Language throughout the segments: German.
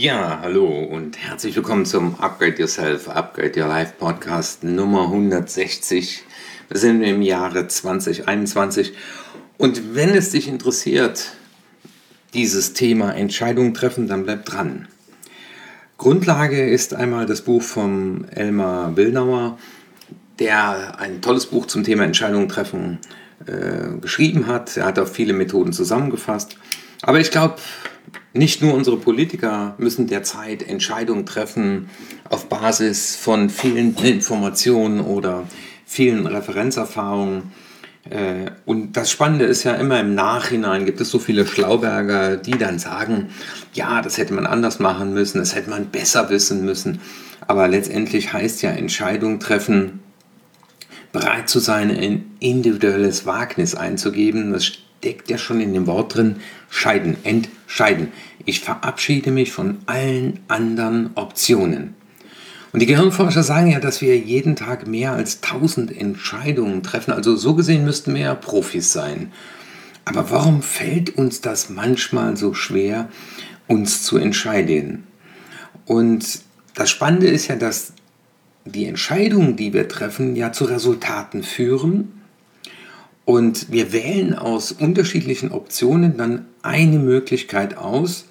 Ja, hallo und herzlich willkommen zum Upgrade Yourself, Upgrade Your Life Podcast Nummer 160. Wir sind im Jahre 2021 und wenn es dich interessiert, dieses Thema Entscheidungen treffen, dann bleib dran. Grundlage ist einmal das Buch von Elmar Willnauer, der ein tolles Buch zum Thema Entscheidungen treffen geschrieben hat. Er hat auch viele Methoden zusammengefasst. Aber ich glaube, nicht nur unsere Politiker müssen derzeit Entscheidungen treffen auf Basis von vielen Informationen oder vielen Referenzerfahrungen. Und das Spannende ist ja immer im Nachhinein gibt es so viele Schlauberger, die dann sagen, ja, das hätte man anders machen müssen, das hätte man besser wissen müssen. Aber letztendlich heißt ja Entscheidung treffen, bereit zu sein, ein individuelles Wagnis einzugeben. Das steckt ja schon in dem Wort drin, entscheiden. Ich verabschiede mich von allen anderen Optionen. Und die Gehirnforscher sagen ja, dass wir jeden Tag mehr als 1000 Entscheidungen treffen. Also so gesehen müssten wir ja Profis sein. Aber warum fällt uns das manchmal so schwer, uns zu entscheiden? Und das Spannende ist ja, dass die Entscheidungen, die wir treffen, ja zu Resultaten führen. Und wir wählen aus unterschiedlichen Optionen dann eine Möglichkeit aus.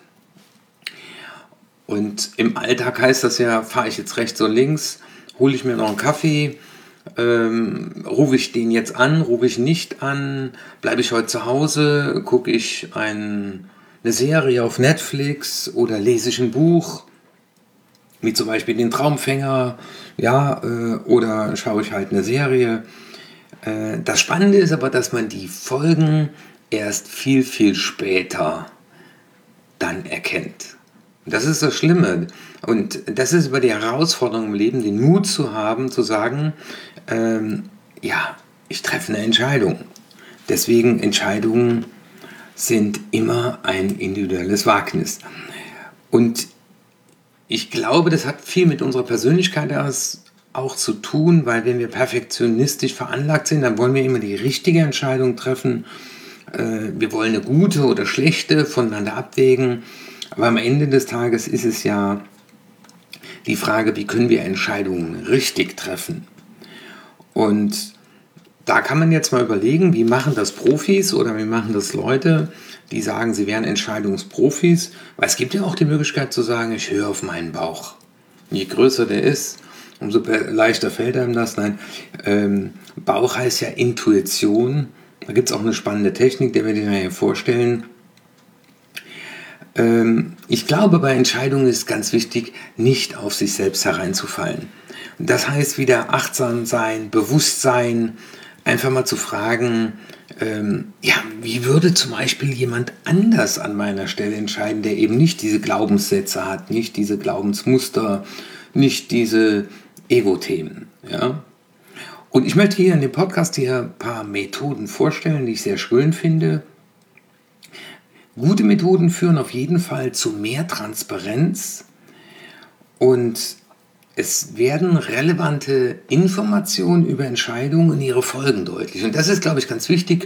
Und im Alltag heißt das ja, fahre ich jetzt rechts oder links, hole ich mir noch einen Kaffee, rufe ich den jetzt an, rufe ich nicht an, bleibe ich heute zu Hause, gucke ich eine Serie auf Netflix oder lese ich ein Buch, wie zum Beispiel den Traumfänger, ja, oder schaue ich halt eine Serie. Das Spannende ist aber, dass man die Folgen erst viel, viel später dann erkennt. Das ist das Schlimme. Und das ist über die Herausforderung im Leben, den Mut zu haben, zu sagen, ja, ich treffe eine Entscheidung. Deswegen Entscheidungen sind immer ein individuelles Wagnis. Und ich glaube, das hat viel mit unserer Persönlichkeit auch zu tun, weil wenn wir perfektionistisch veranlagt sind, dann wollen wir immer die richtige Entscheidung treffen. Wir wollen eine gute oder schlechte voneinander abwägen. Aber am Ende des Tages ist es ja die Frage, wie können wir Entscheidungen richtig treffen? Und da kann man jetzt mal überlegen, wie machen das Profis oder wie machen das Leute, die sagen, sie wären Entscheidungsprofis. Weil es gibt ja auch die Möglichkeit zu sagen, ich höre auf meinen Bauch. Je größer der ist, umso leichter fällt einem das. Nein, Bauch heißt ja Intuition. Da gibt es auch eine spannende Technik, die werde ich mir hier vorstellen. Ich glaube, bei Entscheidungen ist ganz wichtig, nicht auf sich selbst hereinzufallen. Das heißt wieder achtsam sein, bewusst sein, einfach mal zu fragen, ja, wie würde zum Beispiel jemand anders an meiner Stelle entscheiden, der eben nicht diese Glaubenssätze hat, nicht diese Glaubensmuster, nicht diese Ego-Themen. Ja? Und ich möchte hier in dem Podcast hier ein paar Methoden vorstellen, die ich sehr schön finde. Gute Methoden führen auf jeden Fall zu mehr Transparenz und es werden relevante Informationen über Entscheidungen und ihre Folgen deutlich. Und das ist, glaube ich, ganz wichtig,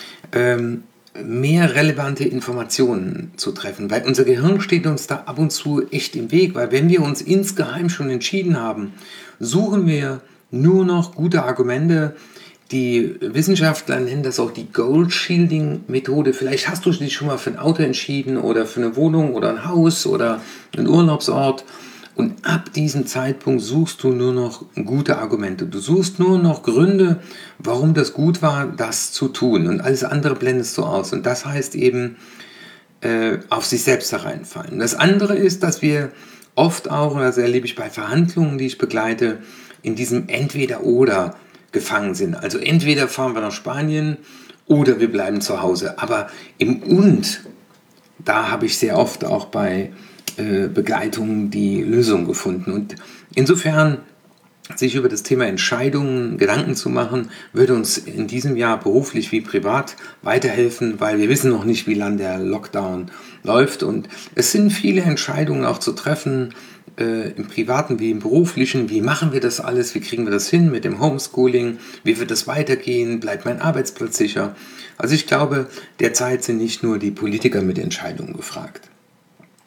mehr relevante Informationen zu treffen, weil unser Gehirn steht uns da ab und zu echt im Weg, weil wenn wir uns insgeheim schon entschieden haben, suchen wir nur noch gute Argumente. Die Wissenschaftler nennen das auch die Gold-Shielding-Methode. Vielleicht hast du dich schon mal für ein Auto entschieden oder für eine Wohnung oder ein Haus oder einen Urlaubsort. Und ab diesem Zeitpunkt suchst du nur noch gute Argumente. Du suchst nur noch Gründe, warum das gut war, das zu tun. Und alles andere blendest du aus. Und das heißt eben, auf sich selbst hereinfallen. Das andere ist, dass wir oft auch, und das erlebe ich bei Verhandlungen, die ich begleite, in diesem Entweder-Oder gefangen sind. Also entweder fahren wir nach Spanien oder wir bleiben zu Hause. Aber im Und, da habe ich sehr oft auch bei Begleitungen die Lösung gefunden. Und insofern sich über das Thema Entscheidungen Gedanken zu machen, würde uns in diesem Jahr beruflich wie privat weiterhelfen, weil wir wissen noch nicht, wie lange der Lockdown läuft. Und es sind viele Entscheidungen auch zu treffen, im Privaten wie im Beruflichen. Wie machen wir das alles? Wie kriegen wir das hin mit dem Homeschooling? Wie wird das weitergehen? Bleibt mein Arbeitsplatz sicher? Also ich glaube, derzeit sind nicht nur die Politiker mit Entscheidungen gefragt.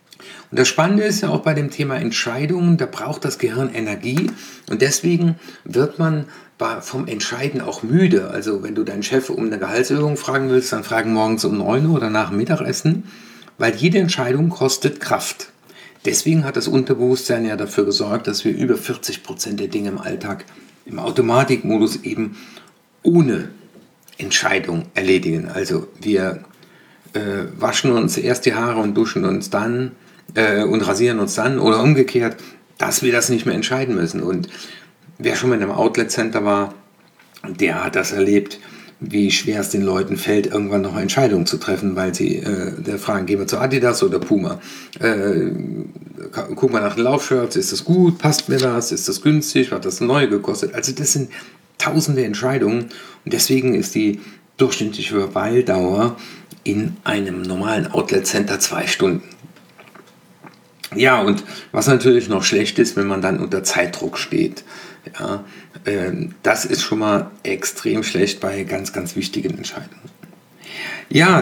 Und das Spannende ist ja auch bei dem Thema Entscheidungen, da braucht das Gehirn Energie und deswegen wird man vom Entscheiden auch müde. Also wenn du deinen Chef um eine Gehaltserhöhung fragen willst, dann fragen morgens um 9 Uhr oder nach dem Mittagessen, weil jede Entscheidung kostet Kraft. Deswegen hat das Unterbewusstsein ja dafür gesorgt, dass wir über 40% der Dinge im Alltag im Automatikmodus eben ohne Entscheidung erledigen. Also wir waschen uns erst die Haare und duschen uns dann und rasieren uns dann oder umgekehrt, dass wir das nicht mehr entscheiden müssen. Und wer schon mal in einem Outlet-Center war, der hat das erlebt, wie schwer es den Leuten fällt, irgendwann noch Entscheidungen zu treffen, weil sie fragen, gehen wir zu Adidas oder Puma? Guck mal nach den Laufshirts, ist das gut, passt mir das, ist das günstig, hat das neu gekostet? Also das sind tausende Entscheidungen und deswegen ist die durchschnittliche Verweildauer in einem normalen Outlet-Center 2 Stunden. Ja, und was natürlich noch schlecht ist, wenn man dann unter Zeitdruck steht. Ja, das ist schon mal extrem schlecht bei ganz, ganz wichtigen Entscheidungen. Ja,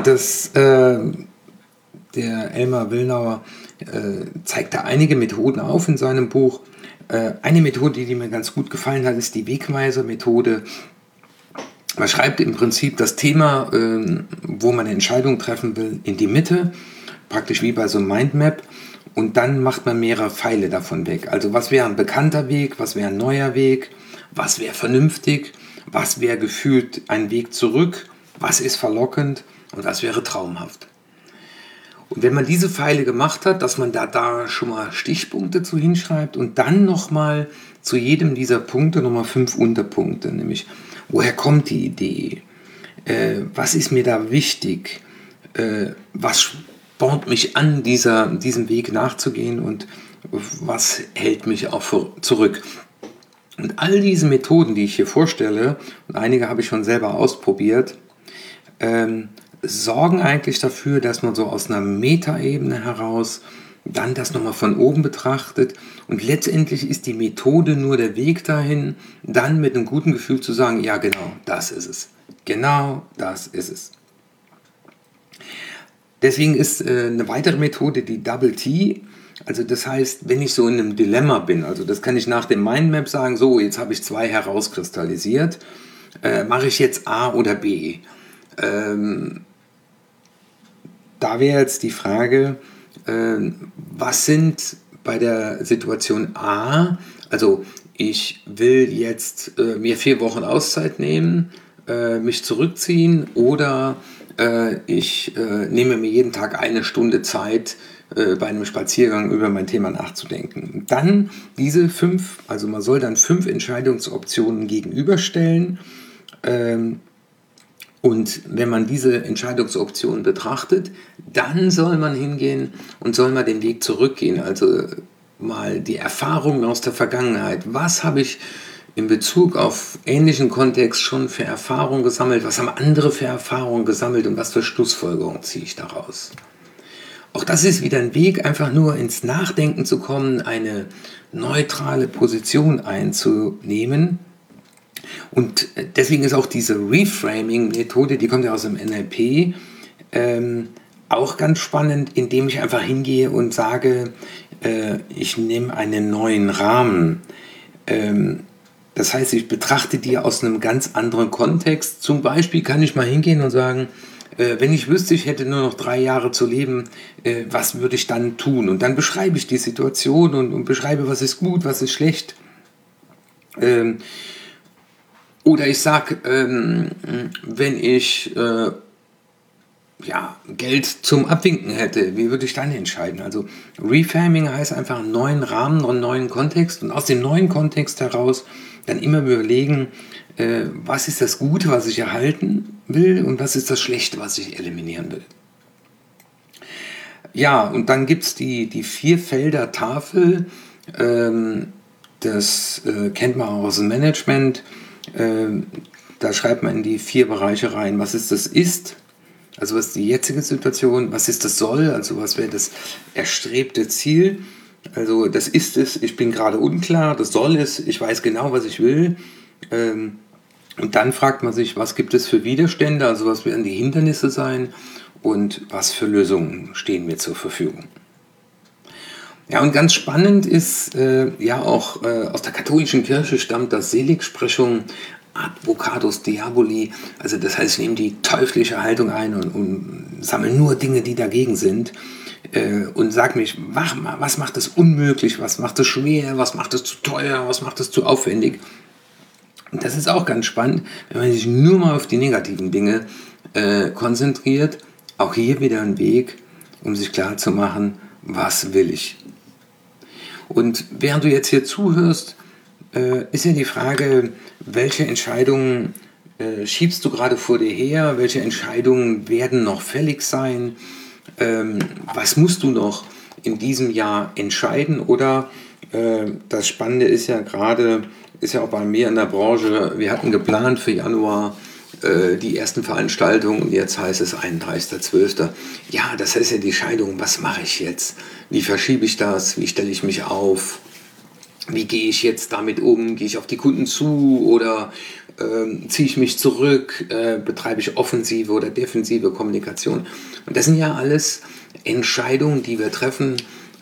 der Elmar Willnauer zeigt da einige Methoden auf in seinem Buch. Eine Methode, die mir ganz gut gefallen hat, ist die Wegweiser-Methode. Man schreibt im Prinzip das Thema, wo man eine Entscheidung treffen will, in die Mitte, praktisch wie bei so einem Mindmap. Und dann macht man mehrere Pfeile davon weg. Also was wäre ein bekannter Weg, was wäre ein neuer Weg, was wäre vernünftig, was wäre gefühlt ein Weg zurück, was ist verlockend und was wäre traumhaft. Und wenn man diese Pfeile gemacht hat, dass man da schon mal Stichpunkte zu hinschreibt und dann nochmal zu jedem dieser Punkte nochmal 5 Unterpunkte, nämlich woher kommt die Idee, was ist mir da wichtig, was spornt mich an, diesem Weg nachzugehen und was hält mich auch zurück. Und all diese Methoden, die ich hier vorstelle, und einige habe ich schon selber ausprobiert, sorgen eigentlich dafür, dass man so aus einer Metaebene heraus dann das nochmal von oben betrachtet und letztendlich ist die Methode nur der Weg dahin, dann mit einem guten Gefühl zu sagen, ja genau, das ist es. Genau das ist es. Deswegen ist eine weitere Methode die Double T. Also das heißt, wenn ich so in einem Dilemma bin, also das kann ich nach dem Mindmap sagen, so jetzt habe ich 2 herauskristallisiert, mache ich jetzt A oder B? Da wäre jetzt die Frage, was sind bei der Situation A, also ich will jetzt mir 4 Wochen Auszeit nehmen, mich zurückziehen oder ich nehme mir jeden Tag 1 Stunde Zeit, bei einem Spaziergang über mein Thema nachzudenken. Dann diese 5, also man soll dann 5 Entscheidungsoptionen gegenüberstellen. Und wenn man diese Entscheidungsoptionen betrachtet, dann soll man hingehen und soll mal den Weg zurückgehen. Also mal die Erfahrungen aus der Vergangenheit. Was habe ich in Bezug auf ähnlichen Kontext schon für Erfahrungen gesammelt? Was haben andere für Erfahrungen gesammelt und was für Schlussfolgerungen ziehe ich daraus? Auch das ist wieder ein Weg, einfach nur ins Nachdenken zu kommen, eine neutrale Position einzunehmen. Und deswegen ist auch diese Reframing-Methode, die kommt ja aus dem NLP, auch ganz spannend, indem ich einfach hingehe und sage, ich nehme einen neuen Rahmen. Das heißt, ich betrachte die aus einem ganz anderen Kontext. Zum Beispiel kann ich mal hingehen und sagen, wenn ich wüsste, ich hätte nur noch 3 Jahre zu leben, was würde ich dann tun? Und dann beschreibe ich die Situation und beschreibe, was ist gut, was ist schlecht. Oder ich sage, wenn ich Geld zum Abwinken hätte, wie würde ich dann entscheiden? Also Reframing heißt einfach einen neuen Rahmen, einen neuen Kontext und aus dem neuen Kontext heraus dann immer überlegen, was ist das Gute, was ich erhalten will und was ist das Schlechte, was ich eliminieren will. Ja, und dann gibt es die 4-Felder-Tafel, das kennt man auch aus dem Management, da schreibt man in die 4 Bereiche rein, was ist das Ist, also was ist die jetzige Situation, was ist das Soll, also was wäre das erstrebte Ziel, also das Ist es, ich bin gerade unklar, das Soll es, ich weiß genau, was ich will, und dann fragt man sich, was gibt es für Widerstände, also was werden die Hindernisse sein und was für Lösungen stehen mir zur Verfügung. Ja, und ganz spannend ist, auch aus der katholischen Kirche stammt das Seligsprechung Advocatus Diaboli. Also das heißt, ich nehme die teuflische Haltung ein und sammle nur Dinge, die dagegen sind. Und sag mich, was macht es unmöglich, was macht es schwer, was macht es zu teuer, was macht es zu aufwendig. Und das ist auch ganz spannend, wenn man sich nur mal auf die negativen Dinge konzentriert. Auch hier wieder ein Weg, um sich klarzumachen, was will ich. Und während du jetzt hier zuhörst, ist ja die Frage, welche Entscheidungen schiebst du gerade vor dir her, welche Entscheidungen werden noch fällig sein, was musst du noch in diesem Jahr entscheiden oder das Spannende ist ja gerade, ist ja auch bei mir in der Branche, wir hatten geplant für Januar die ersten Veranstaltungen und jetzt heißt es 31.12. Ja, das heißt ja die Scheidung, was mache ich jetzt? Wie verschiebe ich das? Wie stelle ich mich auf? Wie gehe ich jetzt damit um? Gehe ich auf die Kunden zu oder ziehe ich mich zurück? Betreibe ich offensive oder defensive Kommunikation? Und das sind ja alles Entscheidungen, die wir treffen.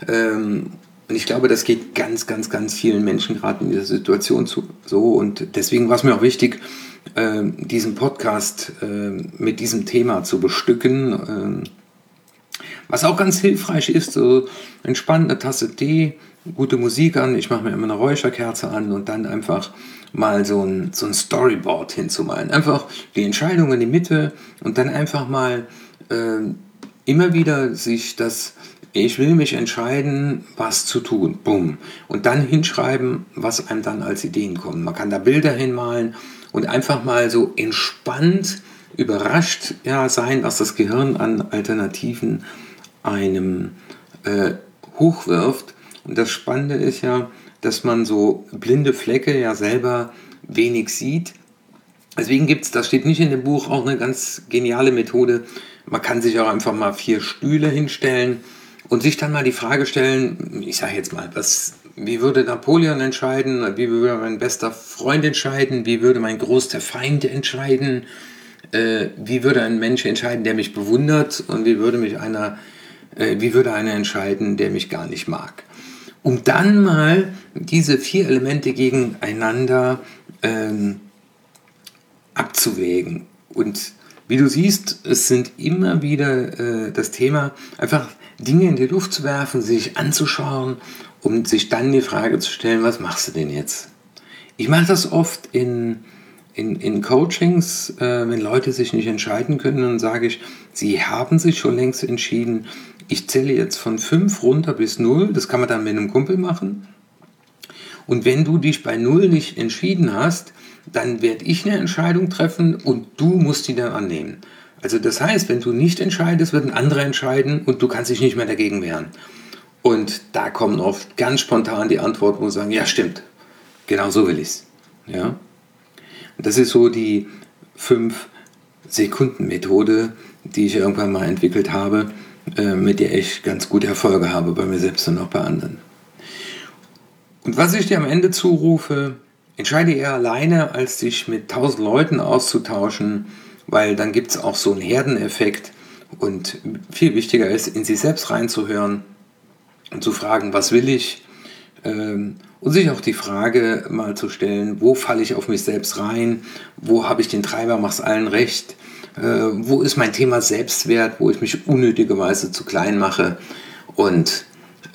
Und ich glaube, das geht ganz, ganz, ganz vielen Menschen gerade in dieser Situation so. Und deswegen war es mir auch wichtig, diesen Podcast mit diesem Thema zu bestücken. Was auch ganz hilfreich ist, so entspannt eine Tasse Tee, gute Musik an, ich mache mir immer eine Räucherkerze an und dann einfach mal so ein Storyboard hinzumalen. Einfach die Entscheidung in die Mitte und dann einfach mal immer wieder sich ich will mich entscheiden, was zu tun. Bumm. Und dann hinschreiben, was einem dann als Ideen kommen. Man kann da Bilder hinmalen und einfach mal so entspannt, überrascht sein, was das Gehirn an Alternativen einem hochwirft. Und das Spannende ist ja, dass man so blinde Flecke ja selber wenig sieht. Deswegen gibt es, das steht nicht in dem Buch, auch eine ganz geniale Methode. Man kann sich auch einfach mal 4 Stühle hinstellen und sich dann mal die Frage stellen, ich sage jetzt mal, wie würde Napoleon entscheiden, wie würde mein bester Freund entscheiden, wie würde mein größter Feind entscheiden, wie würde ein Mensch entscheiden, der mich bewundert und wie würde einer entscheiden, der mich gar nicht mag. Um dann mal diese 4 Elemente gegeneinander abzuwägen. Und wie du siehst, es sind immer wieder das Thema, einfach Dinge in die Luft zu werfen, sich anzuschauen und sich dann die Frage zu stellen, was machst du denn jetzt? Ich mache das oft in Coachings, wenn Leute sich nicht entscheiden können, dann sage ich, sie haben sich schon längst entschieden, ich zähle jetzt von 5 runter bis 0, das kann man dann mit einem Kumpel machen. Und wenn du dich bei 0 nicht entschieden hast, dann werde ich eine Entscheidung treffen und du musst die dann annehmen. Also das heißt, wenn du nicht entscheidest, wird ein anderer entscheiden und du kannst dich nicht mehr dagegen wehren. Und da kommen oft ganz spontan die Antworten, wo sie sagen, ja stimmt, genau so will ich es. Ja? Und das ist so die 5-Sekunden-Methode, die ich irgendwann mal entwickelt habe, mit der ich ganz gute Erfolge habe bei mir selbst und auch bei anderen. Und was ich dir am Ende zurufe, entscheide eher alleine, als dich mit 1000 Leuten auszutauschen, weil dann gibt es auch so einen Herdeneffekt und viel wichtiger ist, in sich selbst reinzuhören und zu fragen, was will ich? Und sich auch die Frage mal zu stellen, wo falle ich auf mich selbst rein? Wo habe ich den Treiber, mach's allen recht? Wo ist mein Thema Selbstwert, wo ich mich unnötigerweise zu klein mache? Und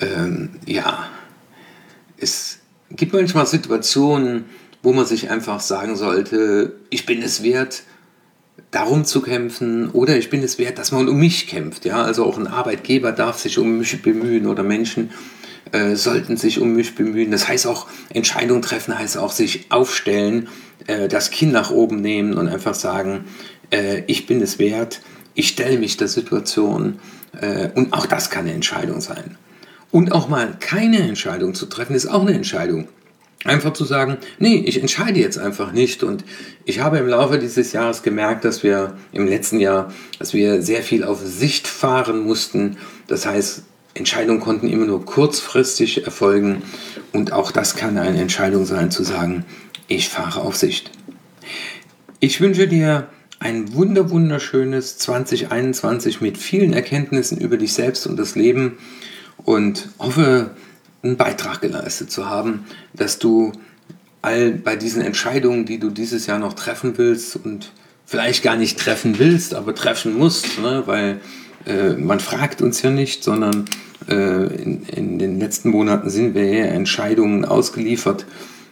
es gibt manchmal Situationen, wo man sich einfach sagen sollte, ich bin es wert, darum zu kämpfen oder ich bin es wert, dass man um mich kämpft. Ja? Also auch ein Arbeitgeber darf sich um mich bemühen oder Menschen sollten sich um mich bemühen. Das heißt auch, Entscheidungen treffen heißt auch sich aufstellen, das Kinn nach oben nehmen und einfach sagen, ich bin es wert, ich stelle mich der Situation und auch das kann eine Entscheidung sein. Und auch mal keine Entscheidung zu treffen, ist auch eine Entscheidung. Einfach zu sagen, nee, ich entscheide jetzt einfach nicht. Und ich habe im Laufe dieses Jahres gemerkt, dass wir im letzten Jahr, dass wir sehr viel auf Sicht fahren mussten. Das heißt, Entscheidungen konnten immer nur kurzfristig erfolgen. Und auch das kann eine Entscheidung sein, zu sagen, ich fahre auf Sicht. Ich wünsche dir ein wunderschönes 2021 mit vielen Erkenntnissen über dich selbst und das Leben. und hoffe, einen Beitrag geleistet zu haben, dass du bei diesen Entscheidungen, die du dieses Jahr noch treffen willst und vielleicht gar nicht treffen willst, aber treffen musst, ne, weil man fragt uns ja nicht, sondern in den letzten Monaten sind wir ja Entscheidungen ausgeliefert,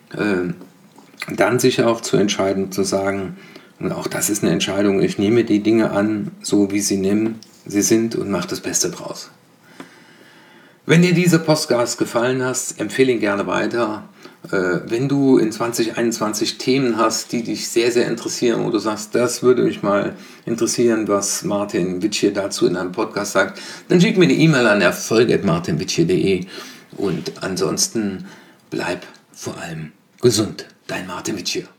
dann sich auch zu entscheiden, zu sagen, und auch das ist eine Entscheidung, ich nehme die Dinge an, so wie sie sind und mache das Beste draus. Wenn dir dieser Podcast gefallen hat, empfehle ihn gerne weiter. Wenn du in 2021 Themen hast, die dich sehr, sehr interessieren und du sagst, das würde mich mal interessieren, was Martin Witschier dazu in einem Podcast sagt, dann schick mir eine E-Mail an erfolg@martinwitschier.de und ansonsten bleib vor allem gesund. Dein Martin Witschier.